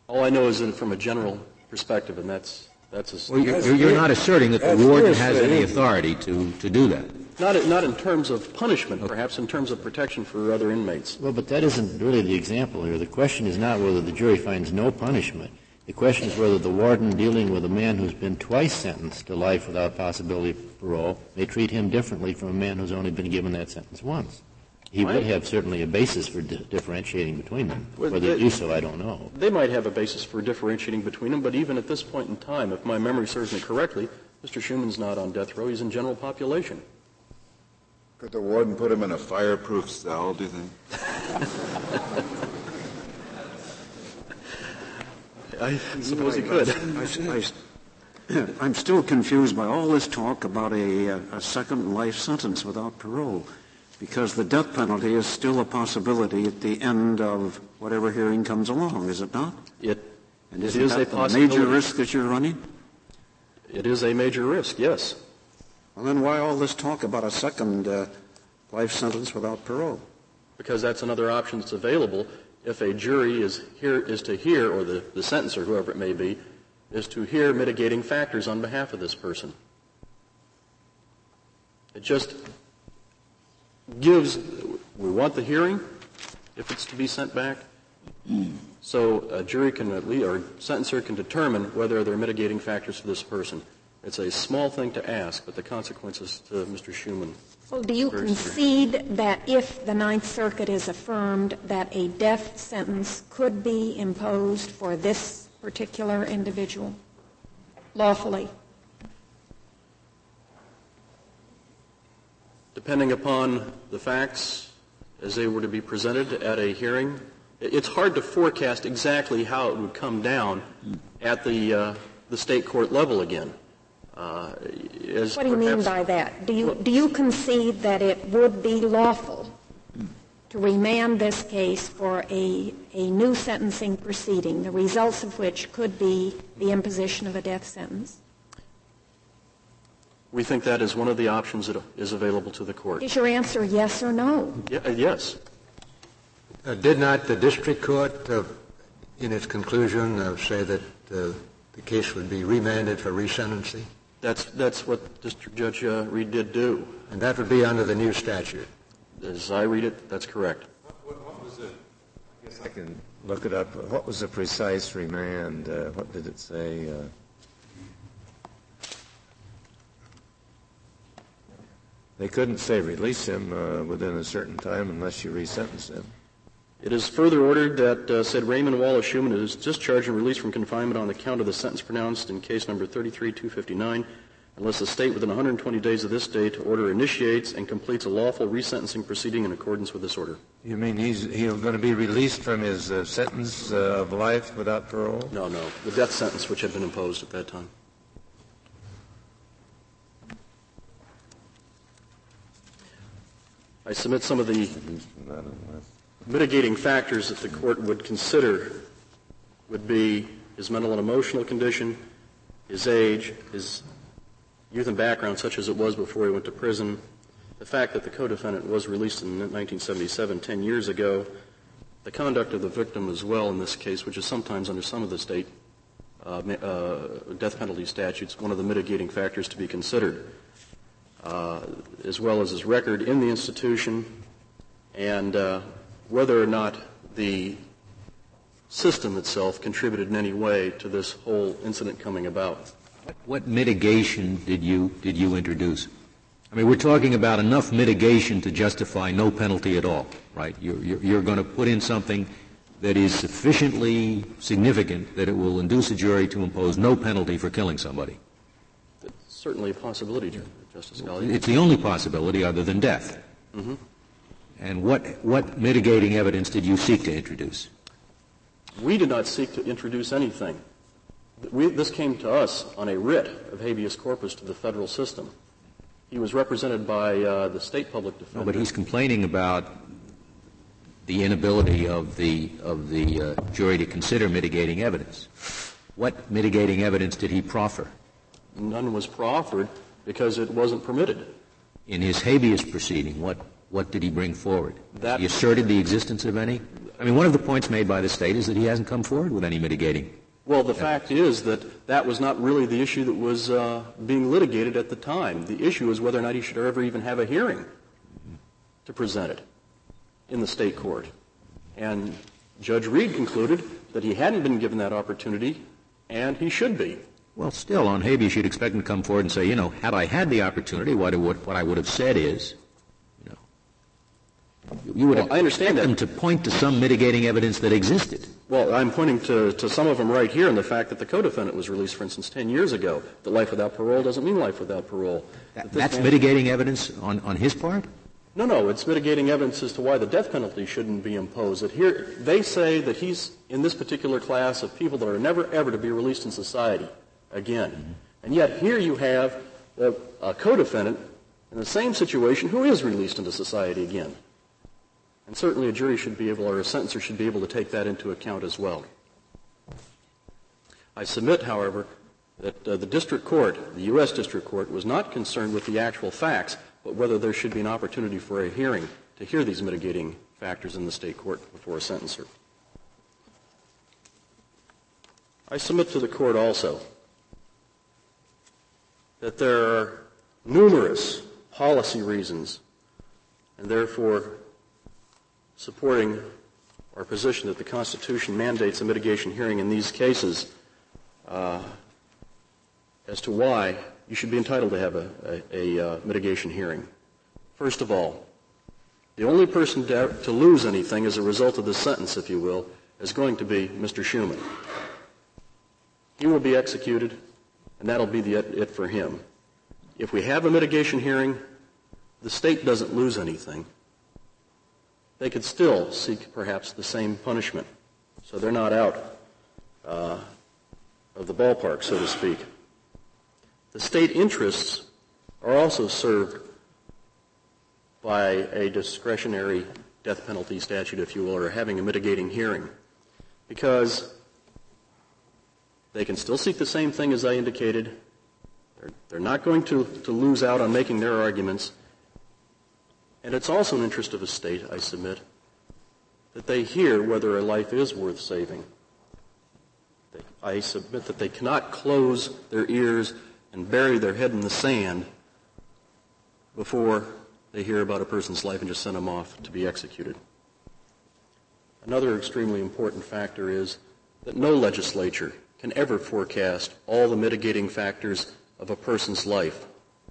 All I know is that from a general perspective, and that's that's a... Well, you're, you're not asserting that the warden has any authority to, to do that. Not, not in terms of punishment, perhaps in terms of protection for other inmates. Well, but that isn't really the example here. The question is not whether the jury finds no punishment. The question is whether the warden dealing with a man who's been twice sentenced to life without possibility of parole may treat him differently from a man who's only been given that sentence once. He Right. would have certainly a basis for di- differentiating between them. Well, Whether they- they do so, I don't know. They might have a basis for differentiating between them, but even at this point in time, if my memory serves me correctly, Mister Schuman's not on death row. He's in general population. Could the warden put him in a fireproof cell, do you think? I suppose he could. I, I, I'm still confused by all this talk about a, a second life sentence without parole, because the death penalty is still a possibility at the end of whatever hearing comes along, is it not? It, And it isn't is that a the possibility. major risk that you're running? It is a major risk, yes. Well, then why all this talk about a second uh, life sentence without parole? Because that's another option that's available if a jury is here is to hear, or the, the sentencer, whoever it may be, is to hear mitigating factors on behalf of this person. It just gives, we want the hearing, if it's to be sent back, so a jury can at least, or sentencer can determine whether there are mitigating factors for this person. It's a small thing to ask, but the consequences to Mister Schuman. Well, do you concede that if the Ninth Circuit is affirmed that a death sentence could be imposed for this particular individual lawfully? Depending upon the facts as they were to be presented at a hearing, it's hard to forecast exactly how it would come down at the uh, the state court level again. Uh, as What do you mean by that? Do you, do you concede that it would be lawful to remand this case for a, a new sentencing proceeding, the results of which could be the imposition of a death sentence? We think that is one of the options that is available to the court. Is your answer yes or no? Yeah, uh, yes. Uh, did not the district court, uh, in its conclusion, uh, say that uh, the case would be remanded for resentencing? That's that's what District Judge uh, Reed did do. And that would be under the new statute? As I read it, that's correct. What, what was it? I guess I can look it up. What was the precise remand? Uh, what did it say? Uh, they couldn't say release him uh, within a certain time unless you resentence him. It is further ordered that uh, said Raymond Wallace Schuman is discharged and released from confinement on account of the sentence pronounced in case number thirty-three two fifty-nine, unless the state within one hundred twenty days of this date order initiates and completes a lawful resentencing proceeding in accordance with this order. You mean he's he's going to be released from his uh, sentence uh, of life without parole? No, no, the death sentence which had been imposed at that time. I submit some of the mitigating factors that the court would consider would be his mental and emotional condition, his age, his youth and background, such as it was before he went to prison, the fact that the co-defendant was released in nineteen seventy-seven, ten years ago, the conduct of the victim as well in this case, which is sometimes under some of the state uh, uh, death penalty statutes, one of the mitigating factors to be considered, uh, as well as his record in the institution, and uh, whether or not the system itself contributed in any way to this whole incident coming about. What mitigation did you did you introduce? I mean, we're talking about enough mitigation to justify no penalty at all, right? You're, you're, you're going to put in something that is sufficiently significant that it will induce a jury to impose no penalty for killing somebody. It's certainly a possibility, Justice Scalia. It's the only possibility other than death. Mm-hmm. And what, what mitigating evidence did you seek to introduce? We did not seek to introduce anything. We, this came to us on a writ of habeas corpus to the federal system. He was represented by uh, the state public defender. No, but he's complaining about the inability of the of the uh, jury to consider mitigating evidence. What mitigating evidence did he proffer? None was proffered because it wasn't permitted. In his habeas proceeding, what what did he bring forward? That, he asserted the existence of any? I mean, one of the points made by the state is that he hasn't come forward with any mitigating. Well, the fact is that that was not really the issue that was uh, being litigated at the time. The issue is whether or not he should ever even have a hearing to present it in the state court. And Judge Reed concluded that he hadn't been given that opportunity, and he should be. Well, still, on habeas, you'd expect him to come forward and say, you know, had I had the opportunity, what, what, what I would have said is, you know, you would well, have I understand expect that. him to point to some mitigating evidence that existed. Well, I'm pointing to, to some of them right here in the fact that the co-defendant was released, for instance, ten years ago. That life without parole doesn't mean life without parole. That, that that's man, mitigating evidence on, on his part? No, no, it's mitigating evidence as to why the death penalty shouldn't be imposed. That here, they say that he's in this particular class of people that are never, ever to be released in society again. Mm-hmm. And yet here you have a, a co-defendant in the same situation who is released into society again. And certainly a jury should be able, or a sentencer should be able to take that into account as well. I submit, however, that uh, the district court, the U S District Court, was not concerned with the actual facts, but whether there should be an opportunity for a hearing to hear these mitigating factors in the state court before a sentencer. I submit to the court also that there are numerous policy reasons, and therefore supporting our position that the Constitution mandates a mitigation hearing in these cases uh, as to why you should be entitled to have a, a, a uh, mitigation hearing. First of all, the only person to, to lose anything as a result of this sentence, if you will, is going to be Mister Schuman. He will be executed, and that'll be the it, it for him. If we have a mitigation hearing, the state doesn't lose anything. They could still seek perhaps the same punishment, so they're not out uh, of the ballpark, so to speak. The state interests are also served by a discretionary death penalty statute, if you will, or having a mitigating hearing, because they can still seek the same thing as I indicated. They're, they're not going to, to lose out on making their arguments. And it's also an interest of a state, I submit, that they hear whether a life is worth saving. They, I submit that they cannot close their ears and bury their head in the sand before they hear about a person's life and just send them off to be executed. Another extremely important factor is that no legislature can ever forecast all the mitigating factors of a person's life.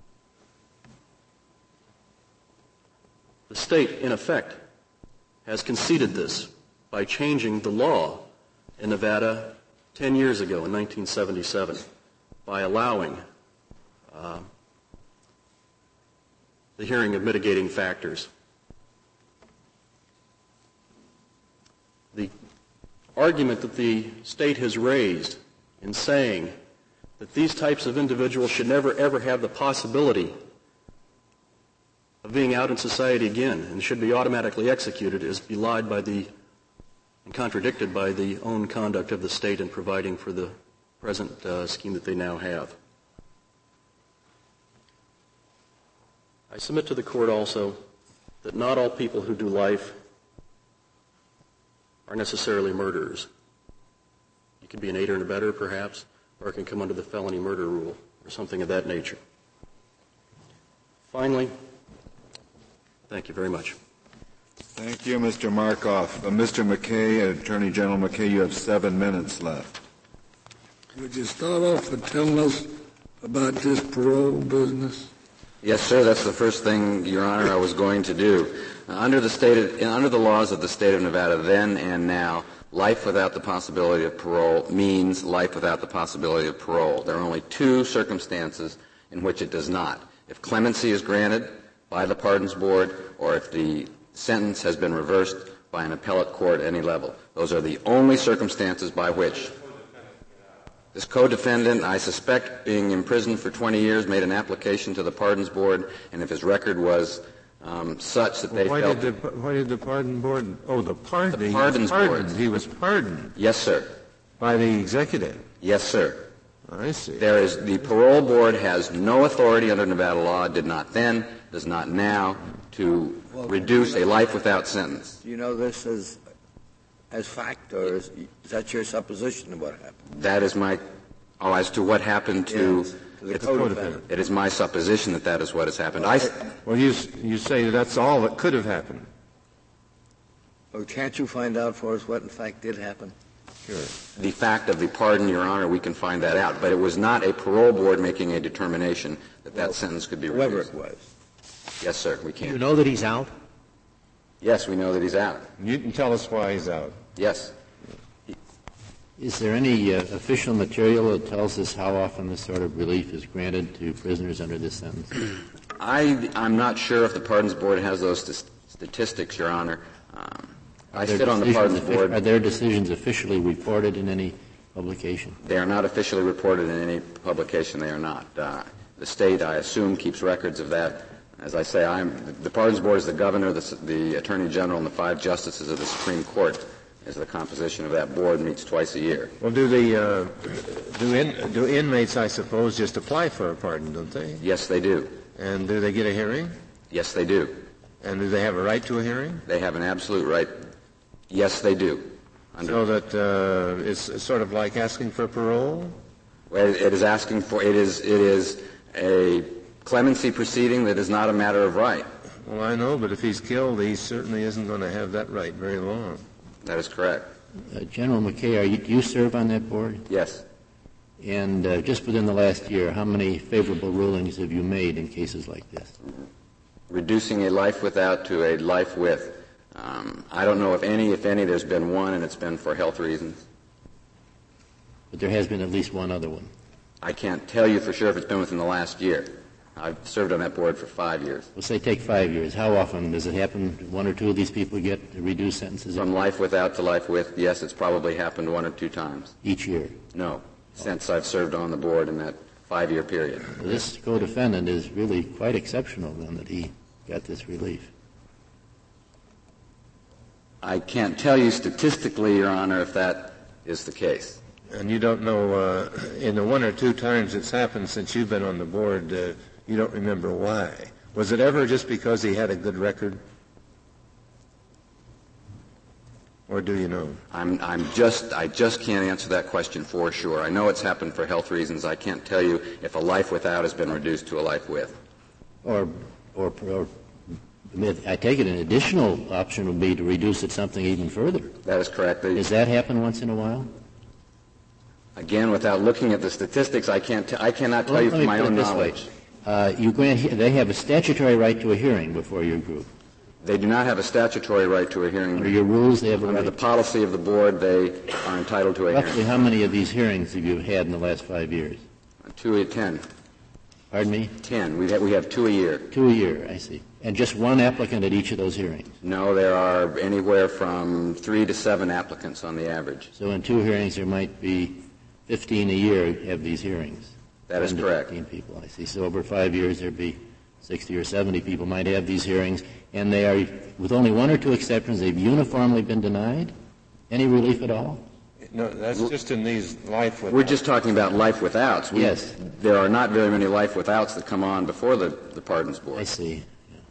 The state, in effect, has conceded this by changing the law in Nevada ten years ago in nineteen seventy-seven by allowing uh, the hearing of mitigating factors. The argument that the state has raised in saying that these types of individuals should never ever have the possibility of being out in society again and should be automatically executed is belied by the and contradicted by the own conduct of the state in providing for the present uh, scheme that they now have. I submit to the court also that not all people who do life are necessarily murderers. You can be an aider and abetter, perhaps, or it can come under the felony murder rule or something of that nature. Finally, thank you very much. Thank you, Mister Markoff. Uh, Mister McKay, Attorney General McKay, you have seven minutes left. Would you start off with telling us about this parole business? Yes, sir. That's the first thing, Your Honor, I was going to do. Uh, under the state, of, under the laws of the state of Nevada, then and now, life without the possibility of parole means life without the possibility of parole. There are only two circumstances in which it does not. If clemency is granted by the Pardons Board, or if the sentence has been reversed by an appellate court at any level. Those are the only circumstances by which this co-defendant, I suspect, being imprisoned for twenty years, made an application to the Pardons Board, and if his record was um, such that well, they why felt... Did the, why did the Pardon Board... Oh, the pardon. The Pardons Board. He was pardoned. Yes, sir. By the executive. Yes, sir. I see. There is, the parole board has no authority under Nevada law, did not then, does not now, to well, reduce a life without sentence. You know, this is as fact, or is, is that your supposition of what happened? That is my, oh, as to what happened to, Yes, to the it's- co-defendant. it is my supposition that that is what has happened. I, Well, you, s- you say that that's all that could have happened. Or can't you find out for us what in fact did happen? Sure. the fact of the pardon, Your Honor, we can find that out. But it was not a parole board making a determination that that sentence could be Whoever reduced. it was. Yes, sir, we Do you can. know that he's out? Yes, we know that he's out. You can tell us why he's out. Yes. Is there any uh, official material that tells us how often this sort of relief is granted to prisoners under this sentence? I, I'm not sure if the Pardons Board has those st- statistics, Your Honor. Um, I Are there sit on the decisions Pardons offi- Board. Are their decisions officially reported in any publication? They are not officially reported in any publication. They are not. Uh, the state, I assume, keeps records of that. As I say, I'm, the Pardons Board is the governor, the, the Attorney General, and the five justices of the Supreme Court. As the composition of that board meets twice a year. Well, do the uh, do, in, do inmates, I suppose, just apply for a pardon, don't they? Yes, they do. And do they get a hearing? Yes, they do. And do they have a right to a hearing? They have an absolute right. Yes, they do. Under, So that uh, it's sort of like asking for parole? well, it is asking for it is it is a clemency proceeding that is not a matter of right. Well, I know, but if he's killed, he certainly isn't going to have that right very long. That is correct. Uh, General McKay, are you, do you serve on that board? Yes. And uh, just within the last year, how many favorable rulings have you made in cases like this? Reducing a life without to a life with. Um, I don't know if any, if any, there's been one, and it's been for health reasons. But there has been at least one other one. I can't tell you for sure if it's been within the last year. I've served on that board for five years. Well, say take five years. How often does it happen? One or two of these people get reduced sentences From life without to life with, yes, it's probably happened one or two times. each year? No, since I've served on the board in that five-year period. Well, this co-defendant is really quite exceptional, then, that he got this relief. I can't tell you statistically, Your Honor, if that is the case. And you don't know, uh, in the one or two times it's happened since you've been on the board, uh, you don't remember why. Was it ever just because he had a good record? Or do you know? I'm, I'm just, I just can't answer that question for sure. I know it's happened for health reasons. I can't tell you if a life without has been reduced to a life with. Or, or, or I take it an additional option would be to reduce it something even further. That is correct. The, Does that happen once in a while? again, without looking at the statistics, I can't, t- I cannot tell Well, you let from me my put it own this way. knowledge. Uh, you grant, they have a statutory right to a hearing before your group. They do not have a statutory right to a hearing. Under your rules, they have a Under right. the policy of the board, they are entitled to a Roughly hearing. how many of these hearings have you had in the last five years? Two a ten. Pardon me? Ten. We have, we have two a year. Two a year, I see. And just one applicant at each of those hearings. No, there are anywhere from three to seven applicants on the average. So in two hearings, there might be fifteen a year have these hearings. That is ten to correct. fifteen people, I see. So over five years, there'd be sixty or seventy people might have these hearings, and they are, with only one or two exceptions, they've uniformly been denied any relief at all? No, that's just in these life with. We're just talking about life withouts. We, Yes. There are not very many life withouts that come on before the, the Pardons Board. I see.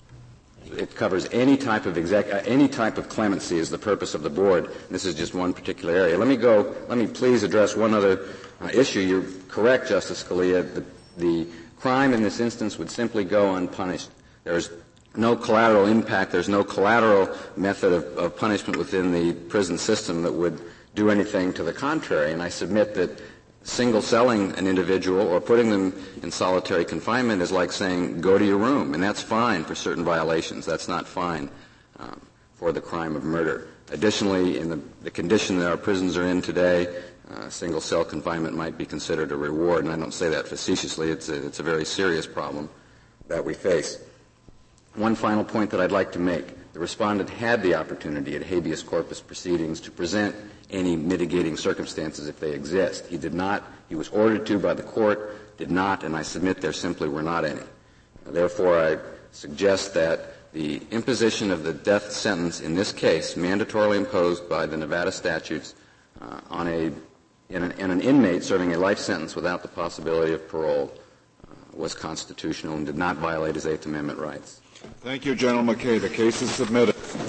It covers any type of exec, uh, any type of clemency is the purpose of the board. This is just one particular area. Let me go, let me please address one other uh, issue. You're correct, Justice Scalia. The, the crime in this instance would simply go unpunished. There's no collateral impact. There's no collateral method of, of punishment within the prison system that would do anything to the contrary. And I submit that single selling an individual or putting them in solitary confinement is like saying, go to your room. And that's fine for certain violations. That's not fine um, for the crime of murder. Additionally, in the, the condition that our prisons are in today, uh, single cell confinement might be considered a reward. And I don't say that facetiously. It's a, it's a very serious problem that we face. One final point that I'd like to make. The respondent had the opportunity at habeas corpus proceedings to present any mitigating circumstances if they exist. He did not. He was ordered to by the court, did not, and I submit there simply were not any. Therefore, I suggest that the imposition of the death sentence in this case, mandatorily imposed by the Nevada statutes uh, on a in an, in an inmate serving a life sentence without the possibility of parole, uh, was constitutional and did not violate his Eighth Amendment rights. Thank you, General McKay. The case is submitted.